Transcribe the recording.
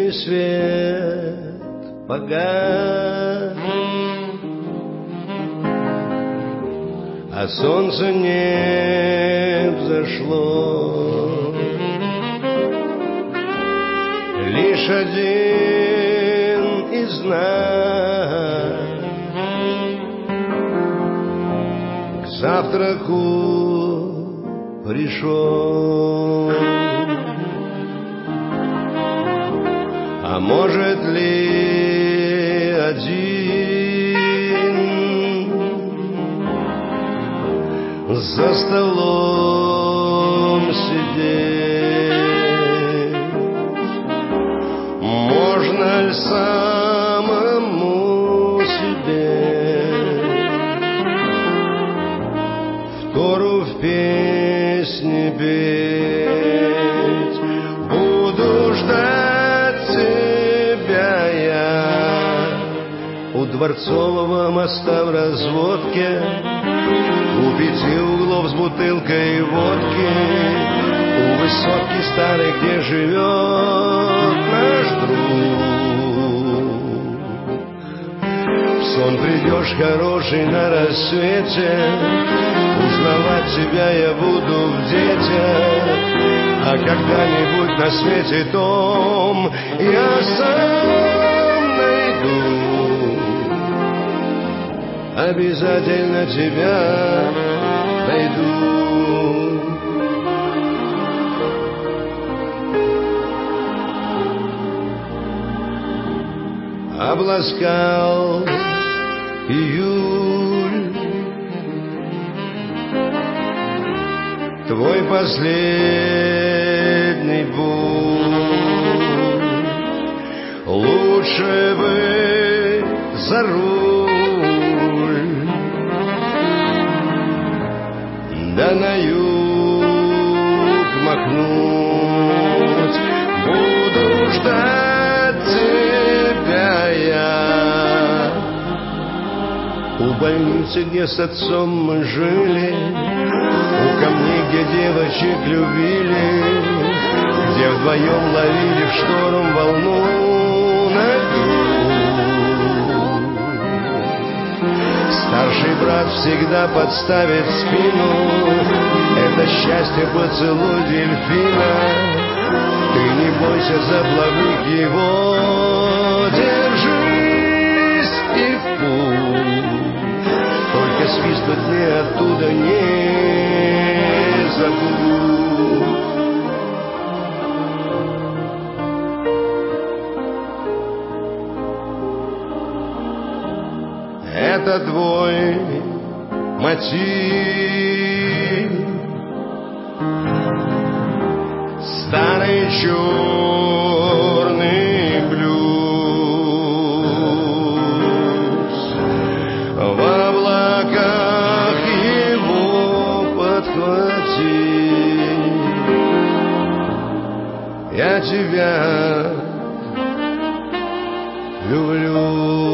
Уличный свет погас, а солнце не взошло. Лишь один из нас к завтраку пришел. А может ли один за столом сидеть? Можно ли самому себе втору в песне петь? Буду ждать тебя я у Дворцового моста в разводке, у 5 углов с бутылкой водки, у высотки старой, где живет наш друг. В сон придешь хороший на рассвете, узнавать тебя я буду в детях, а когда-нибудь на свете том я сам найду. Обязательно тебя найду. Обласкал июль твой последний путь. Лучше бы за руль, да на юг махнуть. Буду ждать тебя я у больницы, где с отцом мы жили, у камней, где девочек любили, где вдвоем ловили в шторм волну на дну. Старший брат всегда подставит спину, это счастье поцелуй дельфина. Ты не бойся заплавник его, держись и в путь, только свистнуть мне оттуда не забудь. Это твой мотив, старый черный блюз. В облаках его подхвати. Я тебя люблю.